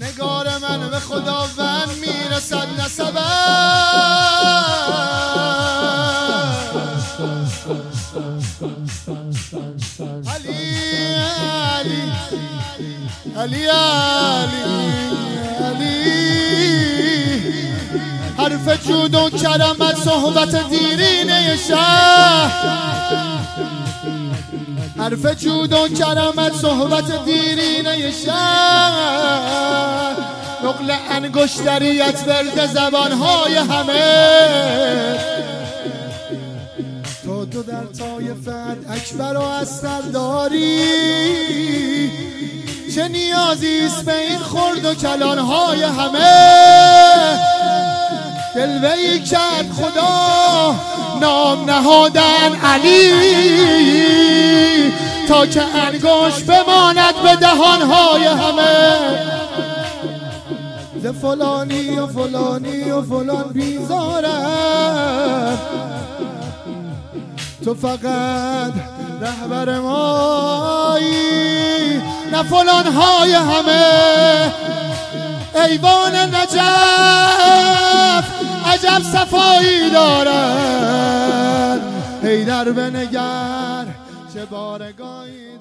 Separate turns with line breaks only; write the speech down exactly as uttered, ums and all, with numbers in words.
نگار من به خداوند میرسد نسبت. علی علی علی علی علی حرف جود و کرمت صحبت دیرینه شهر. حرف جود و کرمت صحبت دیرینه شهر. نقل انگشتریت ورد زبانهای همه. تو تو در طایفت اکبر و اصغر داری. چه نیازیست به این خرد و کلانهای همه. جلوه‌ای کرد خدا نام نهادن علی تا که انگشت بماند به دهانهای همه. ز فلانی و فلانی و فلان بیزارم. تو فقط رهبر مایی نه فلانهای همه. ایوان نجف عجب صفایی دارد. حیدر بنگر چه بارگاهی